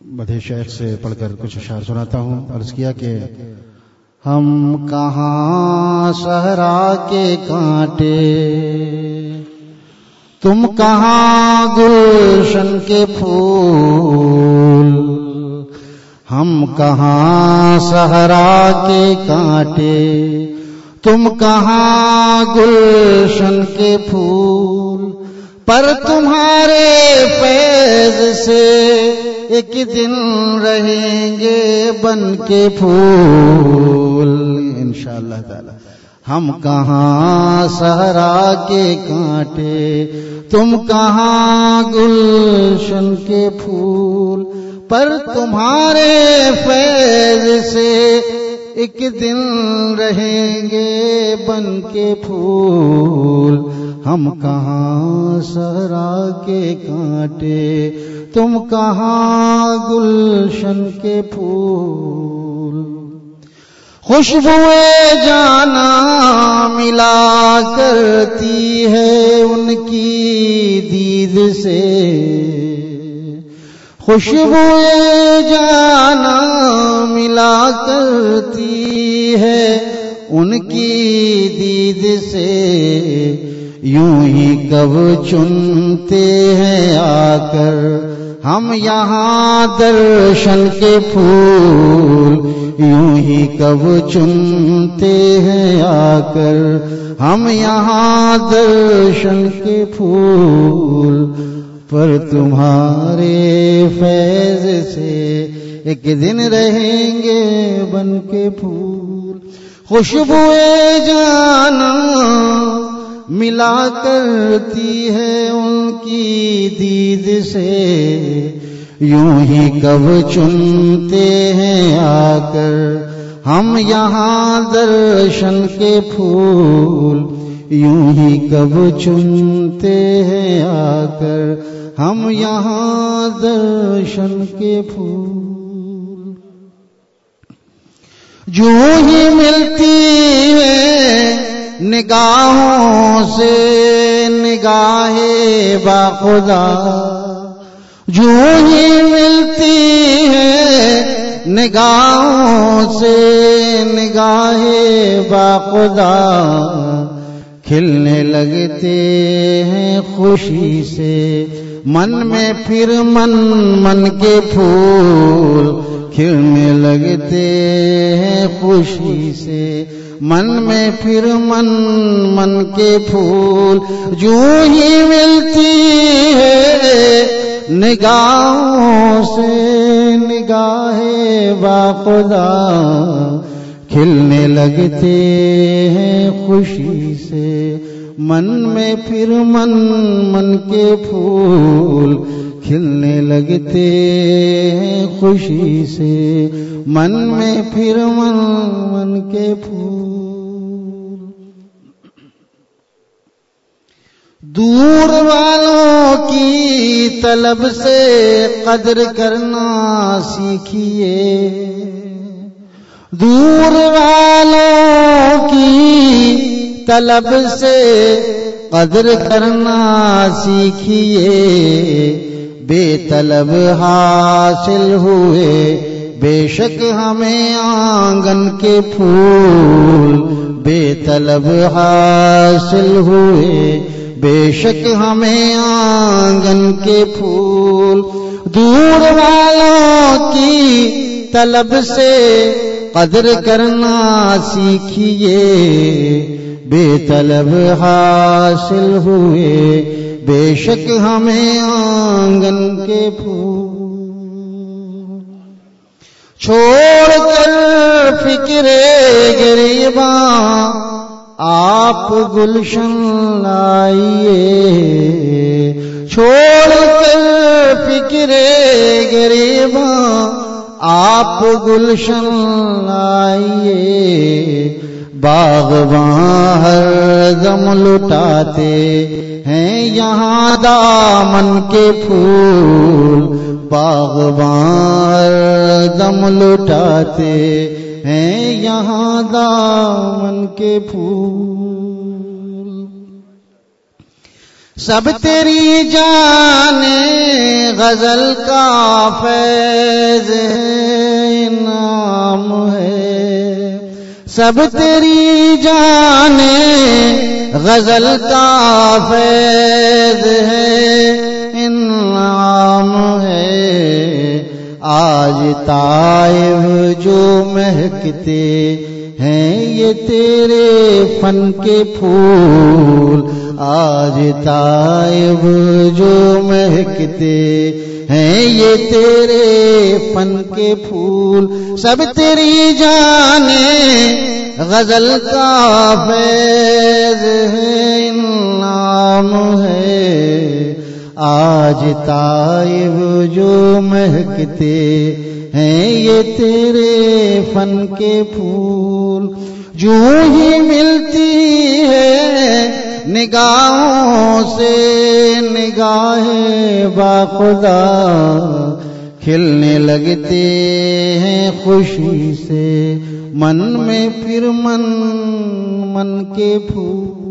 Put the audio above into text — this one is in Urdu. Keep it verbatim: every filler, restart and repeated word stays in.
مدح شیخ سے پڑھ کر کچھ اشعار سناتا ہوں. عرض کیا کہ ہم کہاں صحرا کے کانٹے، تم کہاں گلشن کے پھول، ہم کہاں صحرا کے کانٹے، تم کہاں گلشن کے پھول، پر تمہارے فیض سے ایک دن رہیں گے بن کے پھول انشاءاللہ تعالی. ہم کہاں صحرا کے کانٹے، تم کہاں گلشن کے پھول، پر تمہارے فیض سے ایک دن رہیں گے بن کے پھول. ہم کہاں صحرا کے کانٹے، تم کہاں گلشن کے پھول. خوشبوئے جانا ملا کرتی ہے ان کی دید سے، خوشبوئے جانا ملا کرتی ہے ان کی دید سے. یوں ہی کب چنتے ہیں آ کر ہم یہاں درشن کے پھول، یوں ہی کب چنتے ہیں آ کر ہم یہاں درشن کے پھول، پر تمہارے فیض سے ایک دن رہیں گے بن کے پھول. خوشبوئے جانا ملا کرتی ہے ان کی دید سے، یوں ہی کب چنتے ہیں آ کر ہم یہاں درشن کے پھول، یوں ہی کب چنتے ہیں آ کر ہم یہاں درشن کے پھول. جو ہی ملتی ہے نگاہوں سے نگاہ باخدا، جو ہی ملتی ہے نگاہوں سے نگاہ باخدا، کھلنے لگتے ہیں خوشی سے من میں پھر من من کے پھول، کھلنے لگتے ہیں خوشی سے من میں پھر من من کے پھول. جو ہی ملتی ہے نگاہوں سے نگاہ باخدا، کھلنے لگتے ہیں خوشی سے من میں پھر من من کے پھول، کھلنے لگتے ہیں خوشی سے من میں پھر من من کے پھول. دور والوں کی طلب سے قدر کرنا سیکھیے، دور والوں کی طلب سے قدر کرنا سیکھیے. بے طلب حاصل ہوئے بے شک ہمیں آنگن کے پھول، بے طلب حاصل ہوئے بے شک ہمیں آنگن کے پھول. دور والوں کی طلب سے قدر کرنا سیکھیے، بے طلب حاصل ہوئے بے شک ہمیں آنگن کے پھول. چھوڑ کر فکر گریباں آپ گلشن لائیے، چھوڑ کر فکر گریباں آپ گلشن لائیے. باغباں ہر دم لٹاتے ہیں یہاں دامن کے پھول، باغباں ہر دم لٹاتے ہیں یہاں دامن کے پھول. سب تیری جان غزل کا فیض انعام ہے، سب تیری جان غزل کا فیض ہے انعام ہے۔ آج طائف جو مہکتے ہیں یہ تیرے فن کے پھول، آج طائف جو مہکتے ہیں یہ تیرے فن کے پھول، سب تیری جانیں غزل کا فیض ہے انعام ہے۔ آج طائف جو مہکتے ہیں یہ تیرے فن کے پھول، جو ہی ملتی ہے نگاہوں سے نگاہ باخدا، کھلنے لگتے ہیں خوشی سے من میں پھر من من کے پھول۔